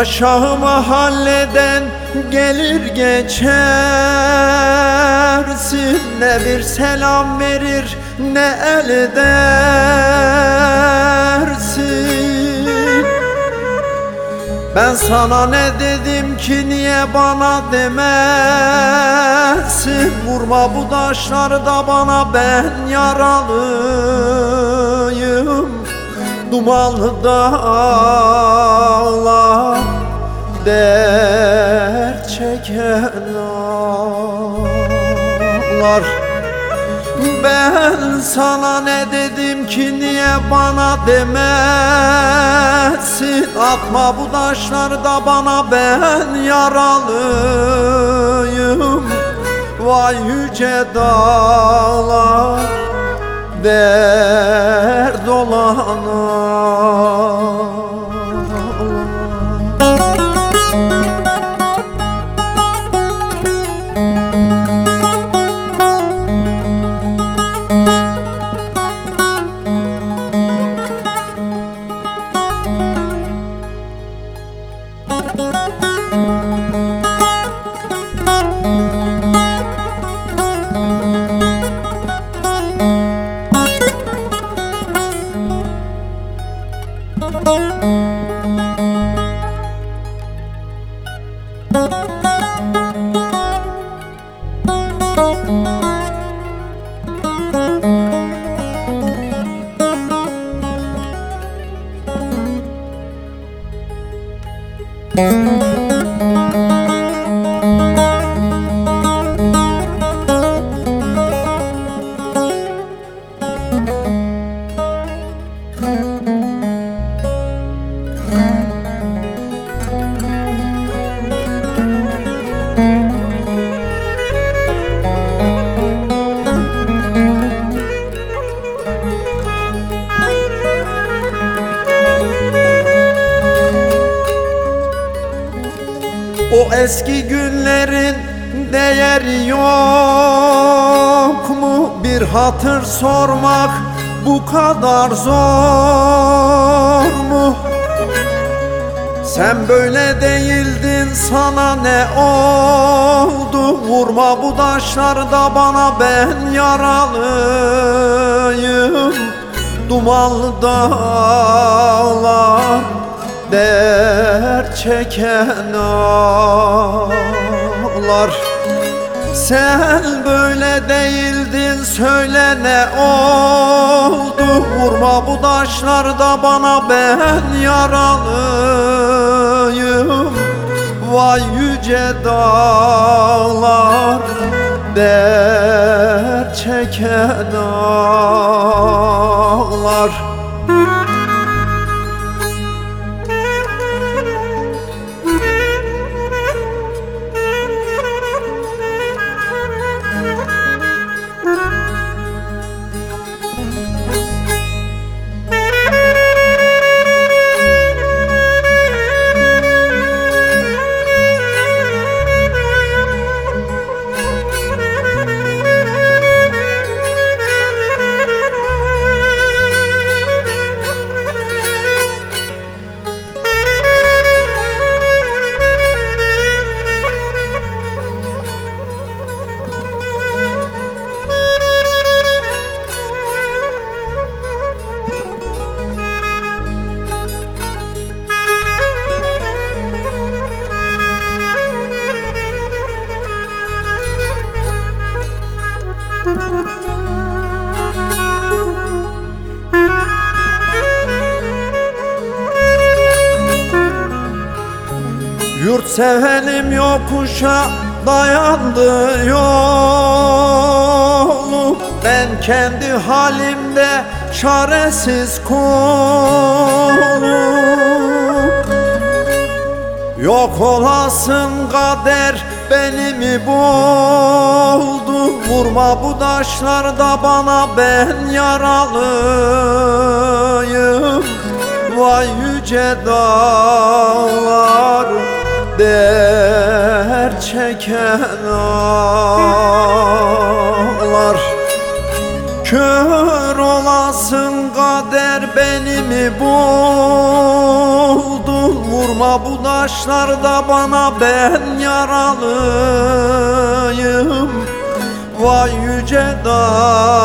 Aşağı mahalleden gelir geçersin, ne bir selam verir ne el edersin. Ben sana ne dedim ki niye bana demezsin? Vurma bu taşları da bana, ben yaralıyım. Dumanlı dağlar, dert çeken ağlar. Ben sana ne dedim ki niye bana demezsin? Atma bu taşları da bana, ben yaralıyım. Vay yüce dağlar, dert olan ağlar. O eski günlerin değeri yok mu? Bir hatır sormak bu kadar zor mu? Sen böyle değildin, sana ne oldu? Vurma bu taşları da bana, ben yaralıyım. Dumanlı dağlar, dert çeken ağlar. Sen böyle değildin, söyle ne oldu? Vurma bu taşları da bana, ben yaralıyım. Vay yüce dağlar, dert çeken ağlar. Yurt sevenim yokuşa dayandı yolu. Ben kendi halimde çaresiz kulum. Yok olasın kader beni mi buldu? Vurma bu taşları da bana, ben yaralıyım. Vay yüce dağlar, dert çeken ağlar. Kör olasın kader beni mi buldu? Vurma bu taşlarda bana, ben yaralıyım. Vay yüce dağ